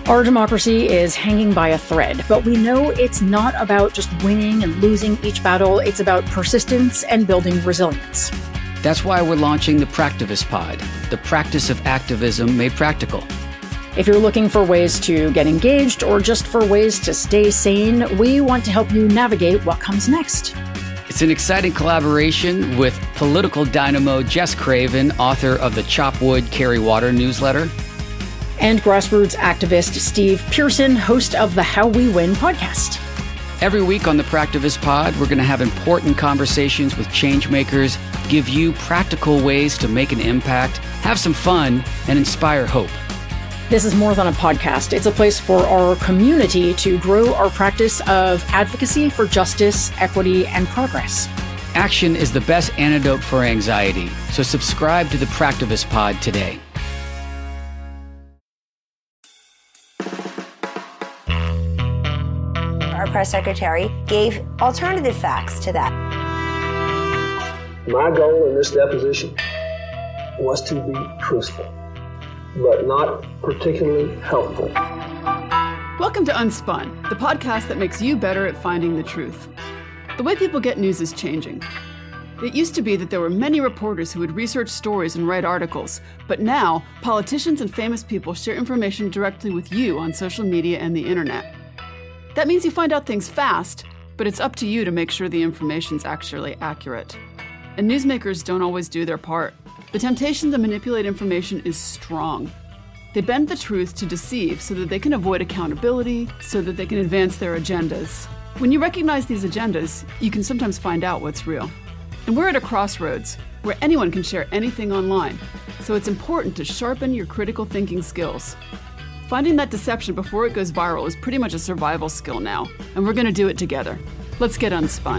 Our democracy is hanging by a thread, but we know it's not about just winning and losing each battle. It's about persistence and building resilience. That's why we're launching the Practivist Pod, the practice of activism made practical. If you're looking for ways to get engaged or just for ways to stay sane, we want to help you navigate what comes next. It's an exciting collaboration with political dynamo Jess Craven, author of the Chop Wood, Carry Water newsletter, and grassroots activist Steve Pearson, host of the How We Win podcast. Every week on the Practivist Pod, we're going to have important conversations with changemakers, give you practical ways to make an impact, have some fun, and inspire hope. This is more than a podcast. It's a place for our community to grow our practice of advocacy for justice, equity, and progress. Action is the best antidote for anxiety, so subscribe to the Practivist Pod today. Our press secretary gave alternative facts to that. My goal in this deposition was to be truthful, but not particularly helpful. Welcome to Unspun, the podcast that makes you better at finding the truth. The way people get news is changing. It used to be that there were many reporters who would research stories and write articles, but now politicians and famous people share information directly with you on social media and the internet. That means you find out things fast, but it's up to you to make sure the information's actually accurate. And newsmakers don't always do their part. The temptation to manipulate information is strong. They bend the truth to deceive so that they can avoid accountability, so that they can advance their agendas. When you recognize these agendas, you can sometimes find out what's real. And we're at a crossroads where anyone can share anything online, so it's important to sharpen your critical thinking skills. Finding that deception before it goes viral is pretty much a survival skill now, and we're going to do it together. Let's get unspun.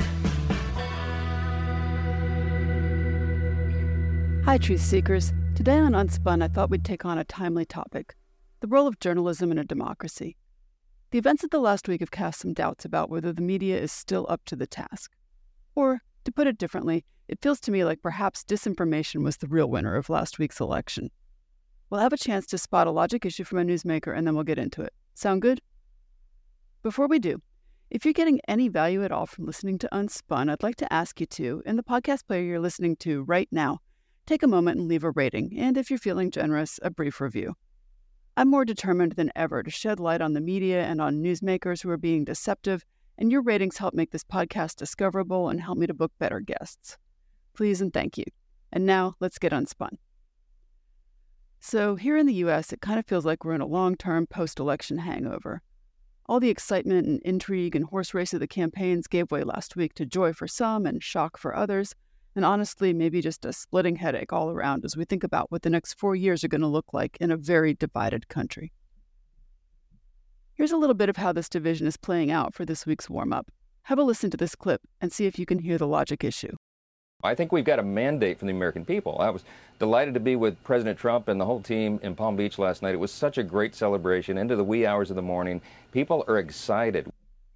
Hi, Truth Seekers. Today on Unspun, I thought we'd take on a timely topic, the role of journalism in a democracy. The events of the last week have cast some doubts about whether the media is still up to the task. Or, to put it differently, it feels to me like perhaps disinformation was the real winner of last week's election. We'll have a chance to spot a logic issue from a newsmaker, and then we'll get into it. Sound good? Before we do, if you're getting any value at all from listening to Unspun, I'd like to ask you to, in the podcast player you're listening to right now, take a moment and leave a rating, and if you're feeling generous, a brief review. I'm more determined than ever to shed light on the media and on newsmakers who are being deceptive, and your ratings help make this podcast discoverable and help me to book better guests. Please and thank you. And now, let's get unspun. So here in the U.S., it kind of feels like we're in a long-term post-election hangover. All the excitement and intrigue and horse race of the campaigns gave way last week to joy for some and shock for others, and honestly, maybe just a splitting headache all around as we think about what the next 4 years are going to look like in a very divided country. Here's a little bit of how this division is playing out for this week's warm-up. Have a listen to this clip and see if you can hear the logic issue. I think we've got a mandate from the American people. I was delighted to be with President Trump and the whole team in Palm Beach last night. It was such a great celebration into the wee hours of the morning. People are excited.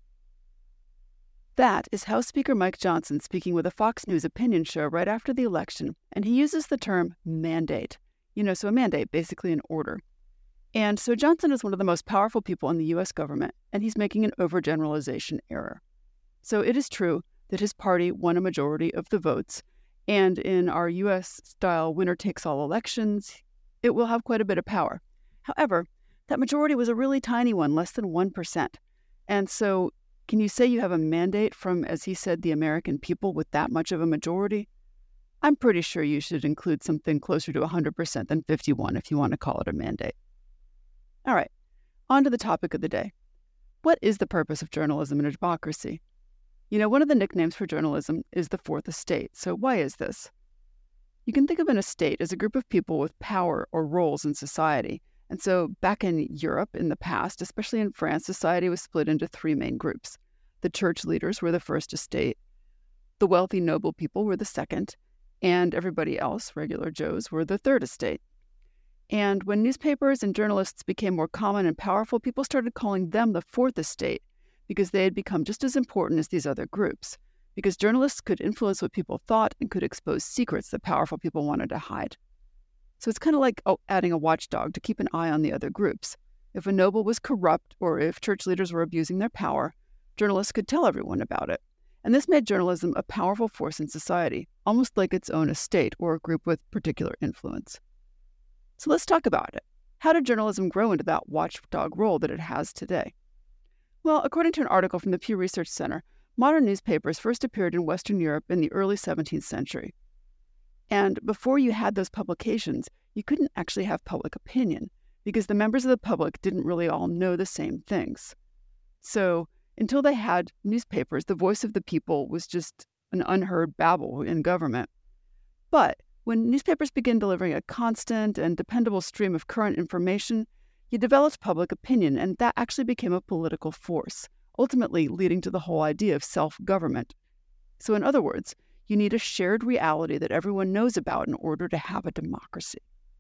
That is House Speaker Mike Johnson speaking with a Fox News opinion show right after the election, and he uses the term mandate. So a mandate, basically an order. And so Johnson is one of the most powerful people in the U.S. government, and he's making an overgeneralization error. So it is true that his party won a majority of the votes, and in our U.S.-style winner-takes-all elections, it will have quite a bit of power. However, that majority was a really tiny one, less than 1%. And so can you say you have a mandate from, as he said, the American people with that much of a majority? I'm pretty sure you should include something closer to 100% than 51 if you want to call it a mandate. All right, on to the topic of the day. What is the purpose of journalism in a democracy? One of the nicknames for journalism is the fourth estate. So why is this? You can think of an estate as a group of people with power or roles in society. And so back in Europe in the past, especially in France, society was split into three main groups. The church leaders were the first estate, the wealthy noble people were the second, and everybody else, regular Joes, were the third estate. And when newspapers and journalists became more common and powerful, people started calling them the fourth estate, because they had become just as important as these other groups, because journalists could influence what people thought and could expose secrets that powerful people wanted to hide. So it's kind of like adding a watchdog to keep an eye on the other groups. If a noble was corrupt or if church leaders were abusing their power, journalists could tell everyone about it. And this made journalism a powerful force in society, almost like its own estate or a group with particular influence. So let's talk about it. How did journalism grow into that watchdog role that it has today? Well, according to an article from the Pew Research Center, modern newspapers first appeared in Western Europe in the early 17th century. And before you had those publications, you couldn't actually have public opinion because the members of the public didn't really all know the same things. So until they had newspapers, the voice of the people was just an unheard babble in government. But when newspapers began delivering a constant and dependable stream of current information, you developed public opinion, and that actually became a political force, ultimately leading to the whole idea of self-government. So in other words, you need a shared reality that everyone knows about in order to have a democracy.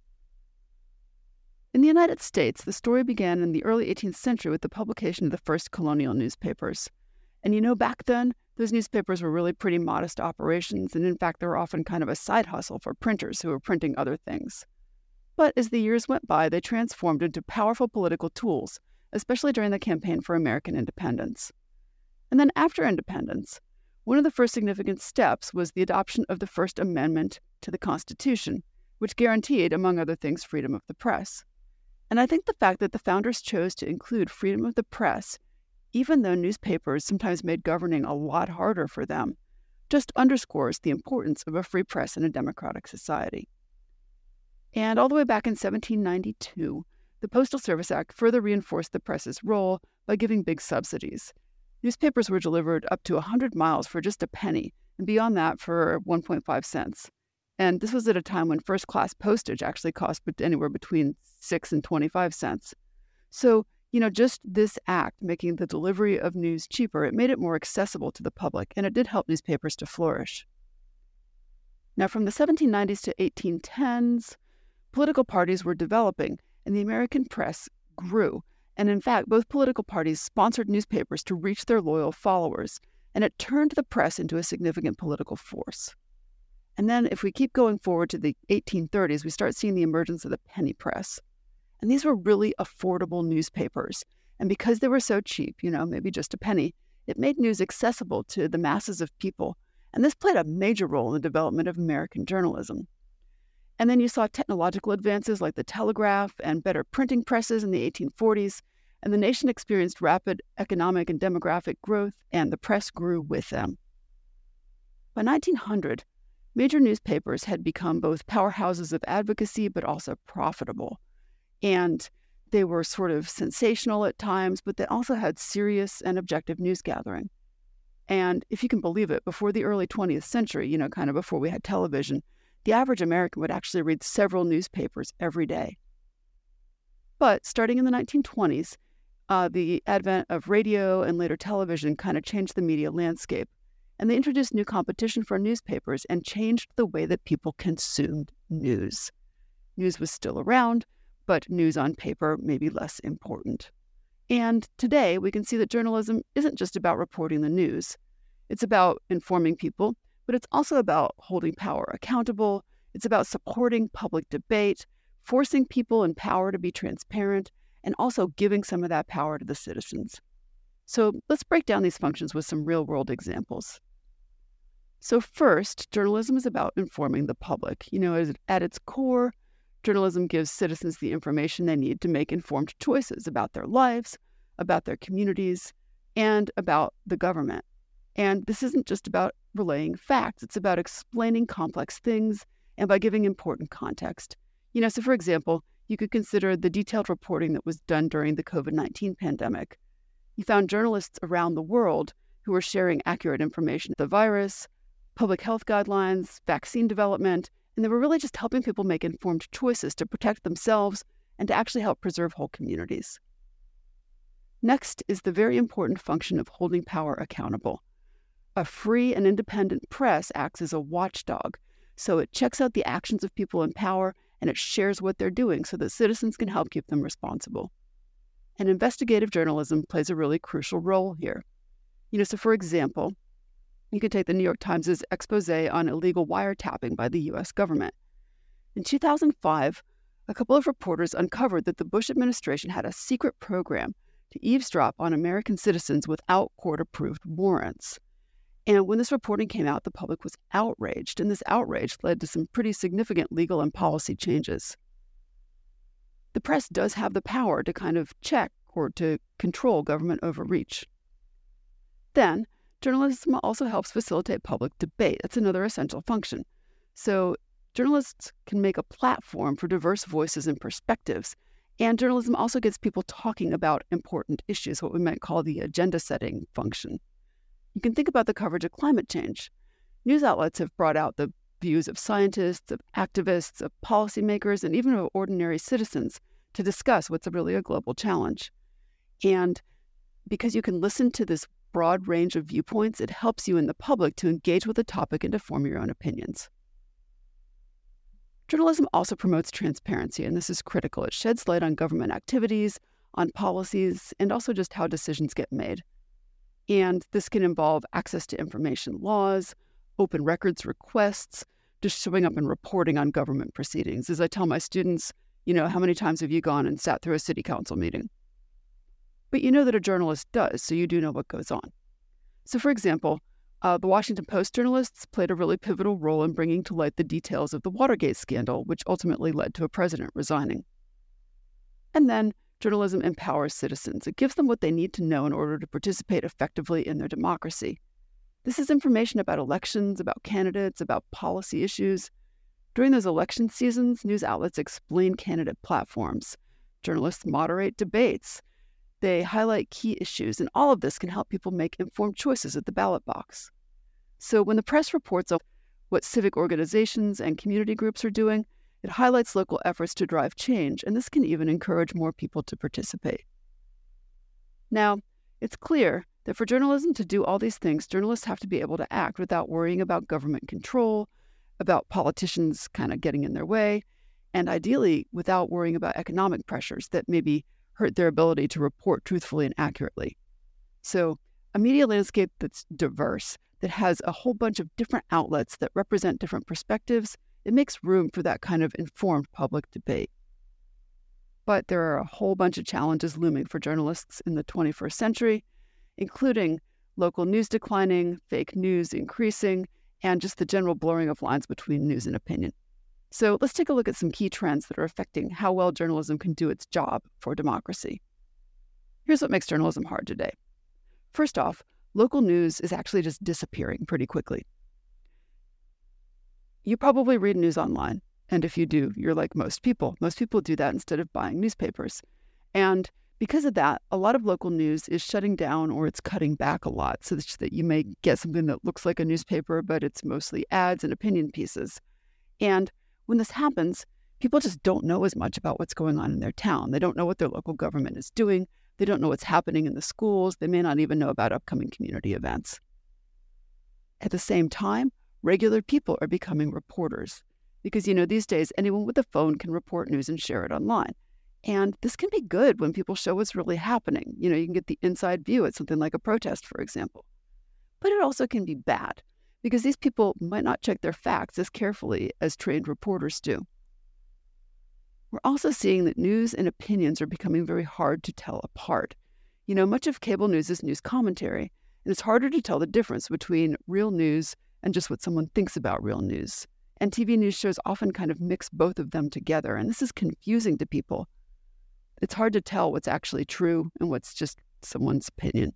In the United States, the story began in the early 18th century with the publication of the first colonial newspapers. And back then, those newspapers were really pretty modest operations, and in fact, they were often kind of a side hustle for printers who were printing other things. But as the years went by, they transformed into powerful political tools, especially during the campaign for American independence. And then after independence, one of the first significant steps was the adoption of the First Amendment to the Constitution, which guaranteed, among other things, freedom of the press. And I think the fact that the founders chose to include freedom of the press, even though newspapers sometimes made governing a lot harder for them, just underscores the importance of a free press in a democratic society. And all the way back in 1792, the Postal Service Act further reinforced the press's role by giving big subsidies. Newspapers were delivered up to 100 miles for just a penny, and beyond that for 1.5 cents. And this was at a time when first-class postage actually cost anywhere between 6 and 25 cents. So, just this act making the delivery of news cheaper, it made it more accessible to the public, and it did help newspapers to flourish. Now, from the 1790s to 1810s, political parties were developing, and the American press grew. And in fact, both political parties sponsored newspapers to reach their loyal followers, and it turned the press into a significant political force. And then if we keep going forward to the 1830s, we start seeing the emergence of the penny press. And these were really affordable newspapers. And because they were so cheap, maybe just a penny, it made news accessible to the masses of people. And this played a major role in the development of American journalism. And then you saw technological advances like the telegraph and better printing presses in the 1840s, and the nation experienced rapid economic and demographic growth, and the press grew with them. By 1900, major newspapers had become both powerhouses of advocacy but also profitable. And they were sort of sensational at times, but they also had serious and objective news gathering. And if you can believe it, before the early 20th century, kind of before we had television, the average American would actually read several newspapers every day. But starting in the 1920s, the advent of radio and later television kind of changed the media landscape, and they introduced new competition for newspapers and changed the way that people consumed news. News was still around, but news on paper may be less important. And today, we can see that journalism isn't just about reporting the news. It's about informing people, but it's also about holding power accountable. It's about supporting public debate, forcing people in power to be transparent, and also giving some of that power to the citizens. So let's break down these functions with some real-world examples. So first, journalism is about informing the public. At its core, journalism gives citizens the information they need to make informed choices about their lives, about their communities, and about the government. And this isn't just about relaying facts. It's about explaining complex things and by giving important context. So for example, you could consider the detailed reporting that was done during the COVID-19 pandemic. You found journalists around the world who were sharing accurate information about the virus, public health guidelines, vaccine development, and they were really just helping people make informed choices to protect themselves and to actually help preserve whole communities. Next is the very important function of holding power accountable. A free and independent press acts as a watchdog, so it checks out the actions of people in power and it shares what they're doing so that citizens can help keep them responsible. And investigative journalism plays a really crucial role here. So for example, you could take the New York Times' expose on illegal wiretapping by the U.S. government. In 2005, a couple of reporters uncovered that the Bush administration had a secret program to eavesdrop on American citizens without court-approved warrants. And when this reporting came out, the public was outraged, and this outrage led to some pretty significant legal and policy changes. The press does have the power to kind of check or to control government overreach. Then, journalism also helps facilitate public debate. That's another essential function. So, journalists can make a platform for diverse voices and perspectives, and journalism also gets people talking about important issues, what we might call the agenda-setting function. You can think about the coverage of climate change. News outlets have brought out the views of scientists, of activists, of policymakers, and even of ordinary citizens to discuss what's really a global challenge. And because you can listen to this broad range of viewpoints, it helps you in the public to engage with the topic and to form your own opinions. Journalism also promotes transparency, and this is critical. It sheds light on government activities, on policies, and also just how decisions get made. And this can involve access to information laws, open records requests, just showing up and reporting on government proceedings. As I tell my students, how many times have you gone and sat through a city council meeting? But you know that a journalist does, so you do know what goes on. So for example, the Washington Post journalists played a really pivotal role in bringing to light the details of the Watergate scandal, which ultimately led to a president resigning. And then journalism empowers citizens. It gives them what they need to know in order to participate effectively in their democracy. This is information about elections, about candidates, about policy issues. During those election seasons, news outlets explain candidate platforms. Journalists moderate debates. They highlight key issues, and all of this can help people make informed choices at the ballot box. So when the press reports on what civic organizations and community groups are doing, it highlights local efforts to drive change, and this can even encourage more people to participate. Now, it's clear that for journalism to do all these things, journalists have to be able to act without worrying about government control, about politicians kind of getting in their way, and ideally without worrying about economic pressures that maybe hurt their ability to report truthfully and accurately. So, a media landscape that's diverse, that has a whole bunch of different outlets that represent different perspectives, it makes room for that kind of informed public debate. But there are a whole bunch of challenges looming for journalists in the 21st century, including local news declining, fake news increasing, and just the general blurring of lines between news and opinion. So let's take a look at some key trends that are affecting how well journalism can do its job for democracy. Here's what makes journalism hard today. First off, local news is actually just disappearing pretty quickly. You probably read news online, and if you do, you're like most people. Most people do that instead of buying newspapers. And because of that, a lot of local news is shutting down or it's cutting back a lot so that you may get something that looks like a newspaper, but it's mostly ads and opinion pieces. And when this happens, people just don't know as much about what's going on in their town. They don't know what their local government is doing. They don't know what's happening in the schools. They may not even know about upcoming community events. At the same time, regular people are becoming reporters because, these days anyone with a phone can report news and share it online. And this can be good when people show what's really happening. You can get the inside view at something like a protest, for example. But it also can be bad because these people might not check their facts as carefully as trained reporters do. We're also seeing that news and opinions are becoming very hard to tell apart. Much of cable news is news commentary, and it's harder to tell the difference between real news and just what someone thinks about real news. And TV news shows often kind of mix both of them together, and this is confusing to people. It's hard to tell what's actually true and what's just someone's opinion.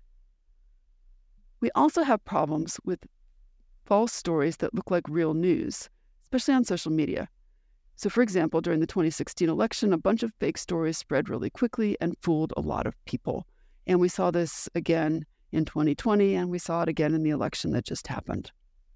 We also have problems with false stories that look like real news, especially on social media. So for example, during the 2016 election, a bunch of fake stories spread really quickly and fooled a lot of people. And we saw this again in 2020, and we saw it again in the election that just happened.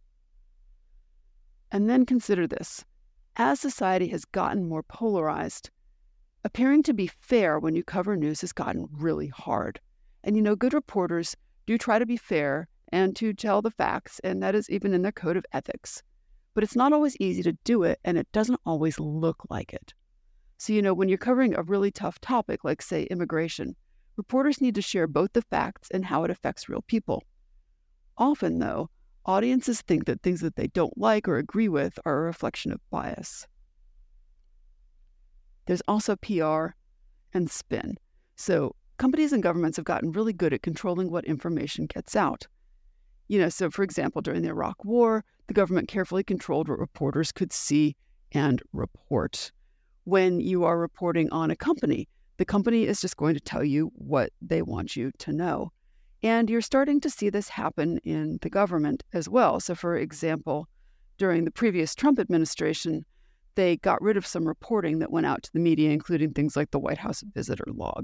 And then consider this. As society has gotten more polarized, appearing to be fair when you cover news has gotten really hard. And good reporters do try to be fair and to tell the facts, and that is even in their code of ethics. But it's not always easy to do it, and it doesn't always look like it. So, when you're covering a really tough topic, like, say, immigration, reporters need to share both the facts and how it affects real people. Often, though, audiences think that things that they don't like or agree with are a reflection of bias. There's also PR and spin. So companies and governments have gotten really good at controlling what information gets out. So for example, during the Iraq War, the government carefully controlled what reporters could see and report. When you are reporting on a company, the company is just going to tell you what they want you to know. And you're starting to see this happen in the government as well. So for example, during the previous Trump administration, they got rid of some reporting that went out to the media, including things like the White House visitor log.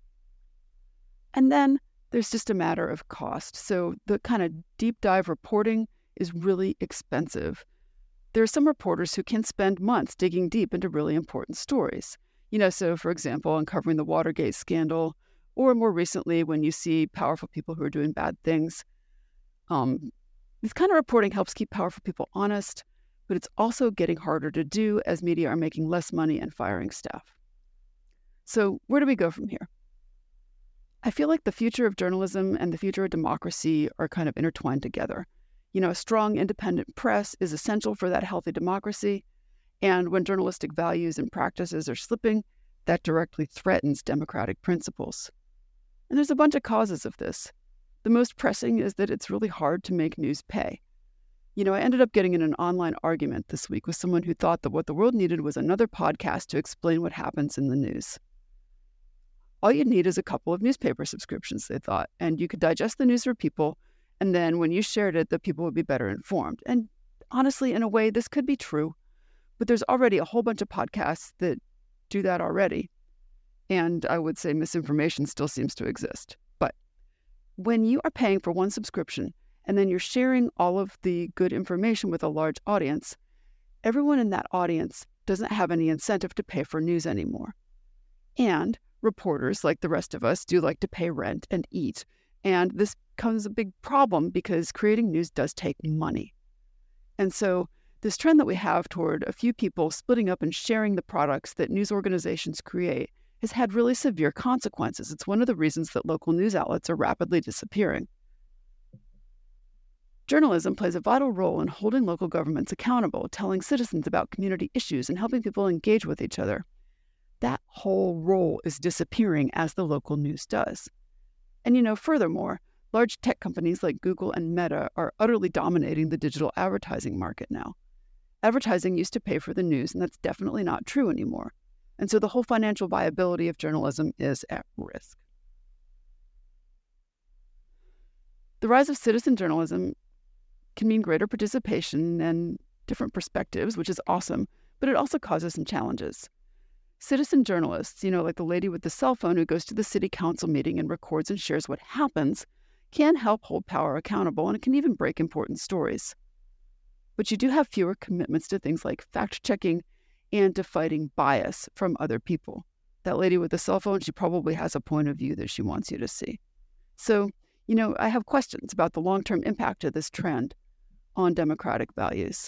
And then there's just a matter of cost. So the kind of deep dive reporting is really expensive. There are some reporters who can spend months digging deep into really important stories. So for example, uncovering the Watergate scandal, or more recently, when you see powerful people who are doing bad things. This kind of reporting helps keep powerful people honest, but it's also getting harder to do as media are making less money and firing staff. So where do we go from here? I feel like the future of journalism and the future of democracy are kind of intertwined together. A strong independent press is essential for that healthy democracy. And when journalistic values and practices are slipping, that directly threatens democratic principles. And there's a bunch of causes of this. The most pressing is that it's really hard to make news pay. I ended up getting in an online argument this week with someone who thought that what the world needed was another podcast to explain what happens in the news. All you'd need is a couple of newspaper subscriptions, they thought, and you could digest the news for people, and then when you shared it, the people would be better informed. And honestly, in a way, this could be true, but there's already a whole bunch of podcasts that do that already. And I would say misinformation still seems to exist. But when you are paying for one subscription and then you're sharing all of the good information with a large audience, everyone in that audience doesn't have any incentive to pay for news anymore. And reporters, like the rest of us, do like to pay rent and eat. And this becomes a big problem because creating news does take money. And so this trend that we have toward a few people splitting up and sharing the products that news organizations create has had really severe consequences. It's one of the reasons that local news outlets are rapidly disappearing. Journalism plays a vital role in holding local governments accountable, telling citizens about community issues, and helping people engage with each other. That whole role is disappearing as the local news does. And furthermore, large tech companies like Google and Meta are utterly dominating the digital advertising market now. Advertising used to pay for the news, and that's definitely not true anymore. And so the whole financial viability of journalism is at risk. The rise of citizen journalism can mean greater participation and different perspectives, which is awesome, but it also causes some challenges. Citizen journalists, like the lady with the cell phone who goes to the city council meeting and records and shares what happens, can help hold power accountable, and it can even break important stories. But you do have fewer commitments to things like fact-checking and to fighting bias from other people. That lady with the cell phone, she probably has a point of view that she wants you to see. So, I have questions about the long-term impact of this trend on democratic values.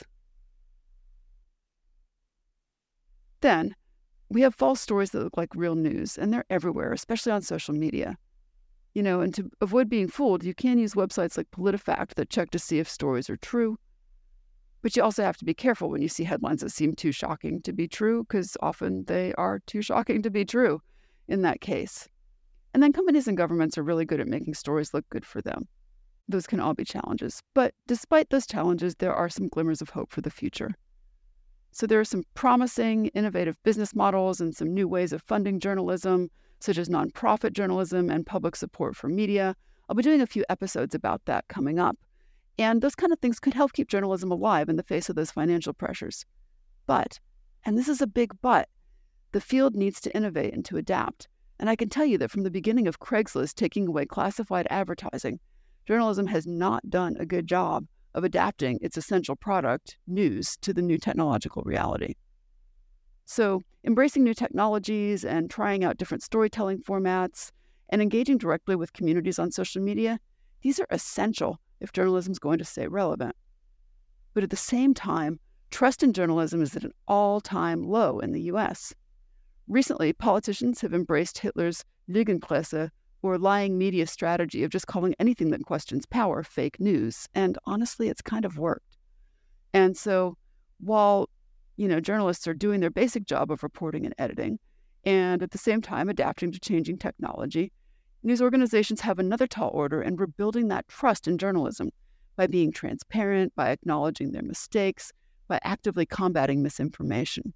Then, we have false stories that look like real news, and they're everywhere, especially on social media. And to avoid being fooled, you can use websites like PolitiFact that check to see if stories are true. But you also have to be careful when you see headlines that seem too shocking to be true, because often they are too shocking to be true in that case. And then companies and governments are really good at making stories look good for them. Those can all be challenges. But despite those challenges, there are some glimmers of hope for the future. So there are some promising, innovative business models and some new ways of funding journalism, such as nonprofit journalism and public support for media. I'll be doing a few episodes about that coming up. And those kind of things could help keep journalism alive in the face of those financial pressures. But, and this is a big but, the field needs to innovate and to adapt. And I can tell you that from the beginning of Craigslist taking away classified advertising, journalism has not done a good job of adapting its essential product, news, to the new technological reality. So, embracing new technologies and trying out different storytelling formats and engaging directly with communities on social media, these are essential if journalism is going to stay relevant. But at the same time, trust in journalism is at an all-time low in the U.S. Recently, politicians have embraced Hitler's Lügenpresse, or lying media strategy of just calling anything that questions power fake news. And honestly, it's kind of worked. And so while Journalists are doing their basic job of reporting and editing, and at the same time adapting to changing technology. News organizations have another tall order, and we're building that trust in journalism by being transparent, by acknowledging their mistakes, by actively combating misinformation.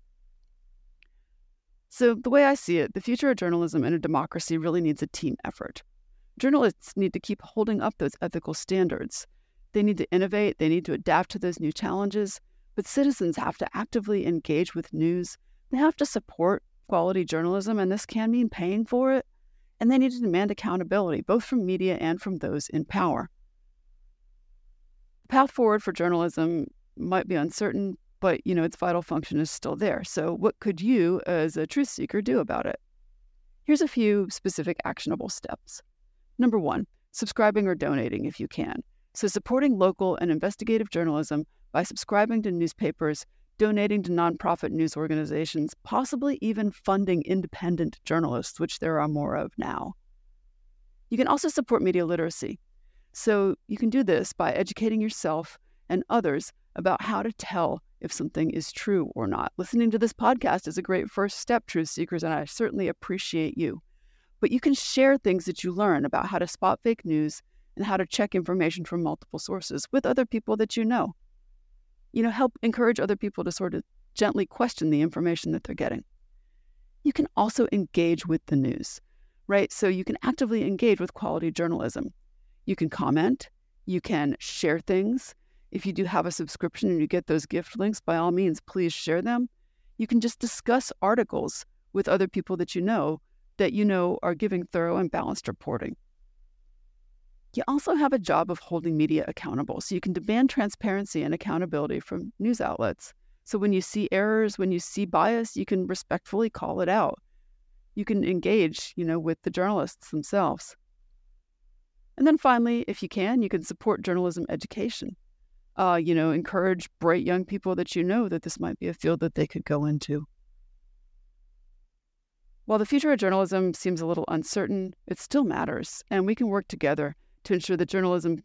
So the way I see it, the future of journalism in a democracy really needs a team effort. Journalists need to keep holding up those ethical standards. They need to innovate, they need to adapt to those new challenges, but citizens have to actively engage with news. They have to support quality journalism, and this can mean paying for it. And they need to demand accountability, both from media and from those in power. The path forward for journalism might be uncertain, but, its vital function is still there. So what could you, as a truth seeker, do about it? Here's a few specific actionable steps. Number 1, subscribing or donating if you can. So supporting local and investigative journalism by subscribing to newspapers, donating to nonprofit news organizations, possibly even funding independent journalists, which there are more of now. You can also support media literacy. So you can do this by educating yourself and others about how to tell if something is true or not. Listening to this podcast is a great first step, truth seekers, and I certainly appreciate you. But you can share things that you learn about how to spot fake news and how to check information from multiple sources with other people that you know. Help encourage other people to sort of gently question the information that they're getting. You can also engage with the news, right? So you can actively engage with quality journalism. You can comment, you can share things. If you do have a subscription and you get those gift links, by all means, please share them. You can just discuss articles with other people that you know are giving thorough and balanced reporting. You also have a job of holding media accountable, so you can demand transparency and accountability from news outlets. So when you see errors, when you see bias, you can respectfully call it out. You can engage, with the journalists themselves. And then finally, if you can support journalism education. Encourage bright young people that that this might be a field that they could go into. While the future of journalism seems a little uncertain, it still matters, and we can work together to ensure that journalism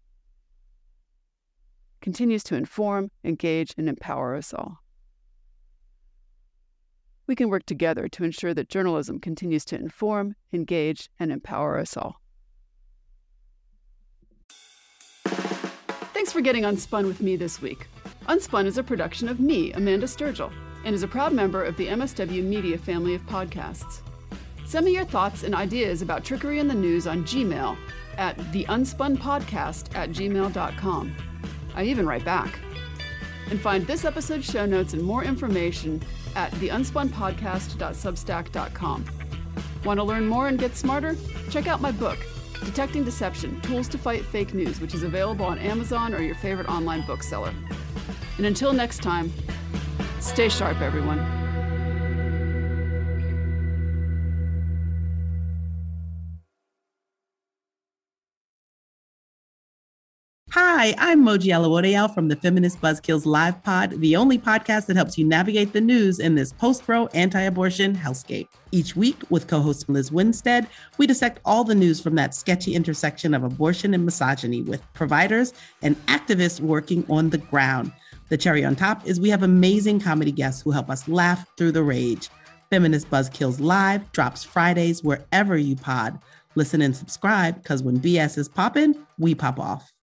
continues to inform, engage, and empower us all. We can work together to ensure that journalism continues to inform, engage, and empower us all. Thanks for getting Unspun with me this week. Unspun is a production of me, Amanda Sturgill, and is a proud member of the MSW Media family of podcasts. Send me your thoughts and ideas about trickery in the news on Gmail at theunspunpodcast@gmail.com. I even write back. And find this episode's show notes and more information at theunspunpodcast.substack.com. Want to learn more and get smarter? Check out my book, Detecting Deception, Tools to Fight Fake News, which is available on Amazon or your favorite online bookseller. And until next time, stay sharp, everyone. Hi, I'm Moji Alawode from the Feminist Buzzkills Live Pod, the only podcast that helps you navigate the news in this post-Roe anti-abortion hellscape. Each week, with co-host Liz Winstead, we dissect all the news from that sketchy intersection of abortion and misogyny with providers and activists working on the ground. The cherry on top is we have amazing comedy guests who help us laugh through the rage. Feminist Buzzkills Live drops Fridays wherever you pod. Listen and subscribe, because when BS is poppin', we pop off.